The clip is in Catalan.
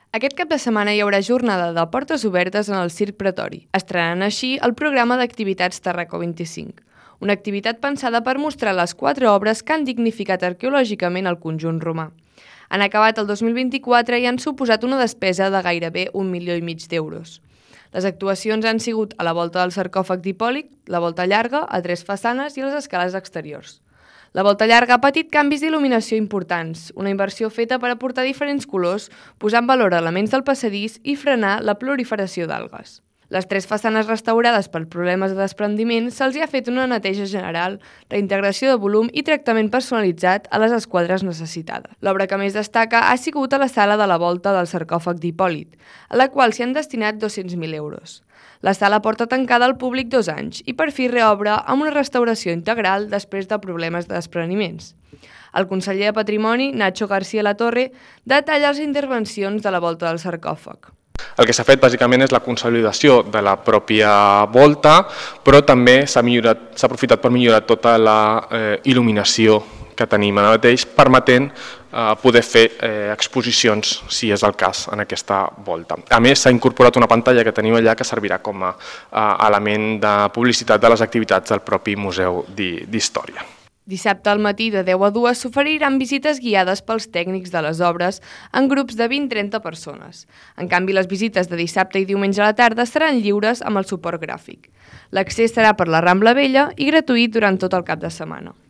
Aquest cap de setmana hi haurà jornada de portes obertes en el Circ Pretori, estrenant així el programa d'activitats Tarraco 25, una activitat pensada per mostrar les 4 obres que han dignificat arqueològicament el conjunt romà. Han acabat el 2024 i han suposat una despesa de gairebé 1,5 milió d'euros. Les actuacions han sigut a la volta del sarcòfag d'Hipòlit, la volta llarga, a 3 façanes i les escales exteriors. La volta llarga ha patit canvis d'il·luminació importants, una inversió feta per aportar diferents colors, posar en valor elements del passadís i frenar la proliferació d'algues. Les 3 façanes restaurades per problemes de desprendiment se'ls hi ha fet una neteja general, reintegració de volum i tractament personalitzat a les esquadres necessitades. L'obra que més destaca ha sigut a la sala de la volta del sarcòfag d'Hipòlit, a la qual s'hi han destinat 200.000 euros. La sala porta tancada al públic 2 anys i per fi reobre amb una restauració integral després de problemes de despreniments. El conseller de Patrimoni, Nacho García Latorre, detalla les intervencions de la volta del sarcòfag. El que s'ha fet bàsicament és la consolidació de la pròpia volta, però també s'ha aprofitat per millorar tota la il·luminació que tenim ara mateix, permetent poder fer exposicions, si és el cas, en aquesta volta. A més, s'ha incorporat una pantalla que tenim allà que servirà com a element de publicitat de les activitats del propi Museu d'Història. Dissabte al matí de 10 a 2 s'oferiran visites guiades pels tècnics de les obres en grups de 20-30 persones. En canvi, les visites de dissabte i diumenge a la tarda seran lliures amb el suport gràfic. L'accés serà per la Rambla Vella i gratuït durant tot el cap de setmana.